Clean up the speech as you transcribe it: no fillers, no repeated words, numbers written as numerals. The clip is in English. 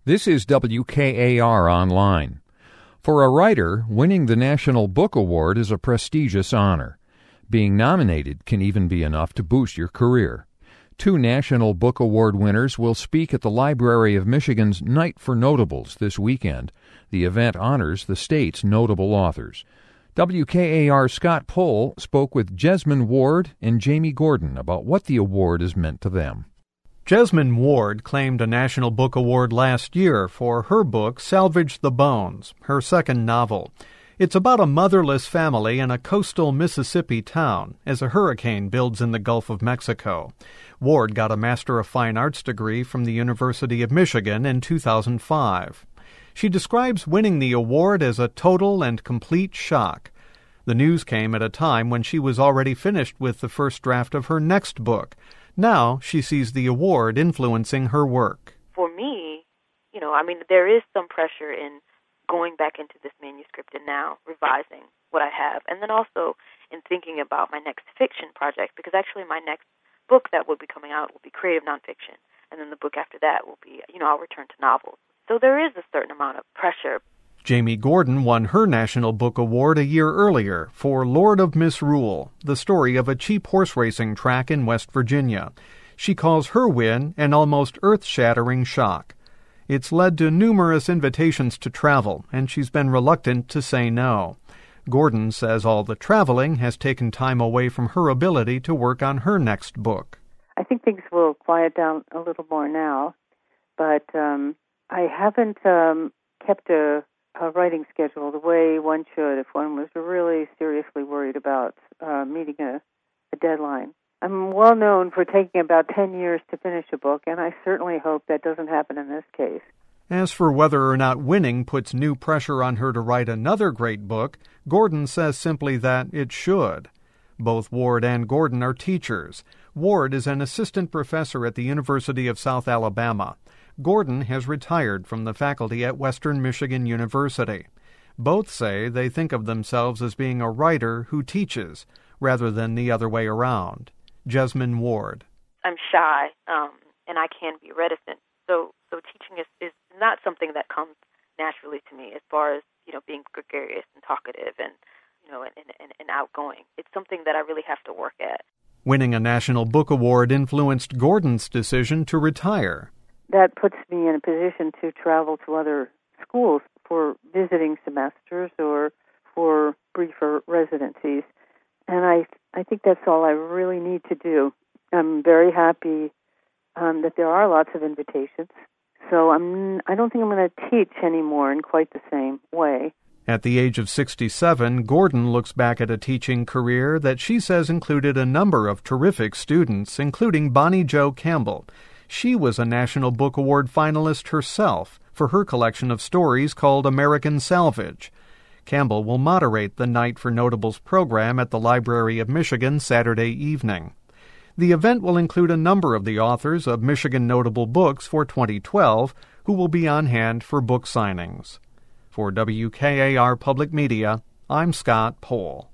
This is WKAR Online. For a writer, winning the National Book Award is a prestigious honor. Being nominated can even be enough to boost your career. 2 National Book Award winners will speak at the Library of Michigan's Night for Notables this weekend. The event honors the state's notable authors. WKAR's Scott Pohl spoke with Jesmyn Ward and Jamie Gordon about what the award has meant to them. Jesmyn Ward claimed a National Book Award last year for her book Salvage the Bones, her second novel. It's about a motherless family in a coastal Mississippi town as a hurricane builds in the Gulf of Mexico. Ward got a Master of Fine Arts degree from the University of Michigan in 2005. She describes winning the award as a total and complete shock. The news came at a time when she was already finished with the first draft of her next book. Now she sees the award influencing her work. For me, there is some pressure in going back into this manuscript and now revising what I have. And then also in thinking about my next fiction project, because actually my next book that will be coming out will be creative nonfiction. And then the book after that will be, I'll return to novels. So there is a certain amount of pressure. Jamie Gordon won her National Book Award a year earlier for Lord of Misrule, the story of a cheap horse racing track in West Virginia. She calls her win an almost earth-shattering shock. It's led to numerous invitations to travel, and she's been reluctant to say no. Gordon says all the traveling has taken time away from her ability to work on her next book. I think things will quiet down a little more now, but I haven't kept a writing schedule the way one should if one was really seriously worried about meeting a deadline. I'm well known for taking about 10 years to finish a book, and I certainly hope that doesn't happen in this case. As for whether or not winning puts new pressure on her to write another great book, Gordon says simply that it should. Both Ward and Gordon are teachers. Ward is an assistant professor at the University of South Alabama. Gordon has retired from the faculty at Western Michigan University. Both say they think of themselves as being a writer who teaches, rather than the other way around. Jesmyn Ward. I'm shy, and I can be reticent. So teaching is not something that comes naturally to me as far as, being gregarious and talkative and outgoing. It's something that I really have to work at. Winning a National Book Award influenced Gordon's decision to retire. That puts me in a position to travel to other schools for visiting semesters or for briefer residencies. And I think that's all I really need to do. I'm very happy that there are lots of invitations. So I don't think I'm going to teach anymore in quite the same way. At the age of 67, Gordon looks back at a teaching career that she says included a number of terrific students, including Bonnie Jo Campbell. She was a National Book Award finalist herself for her collection of stories called American Salvage. Campbell will moderate the Night for Notables program at the Library of Michigan Saturday evening. The event will include a number of the authors of Michigan Notable Books for 2012 who will be on hand for book signings. For WKAR Public Media, I'm Scott Pohl.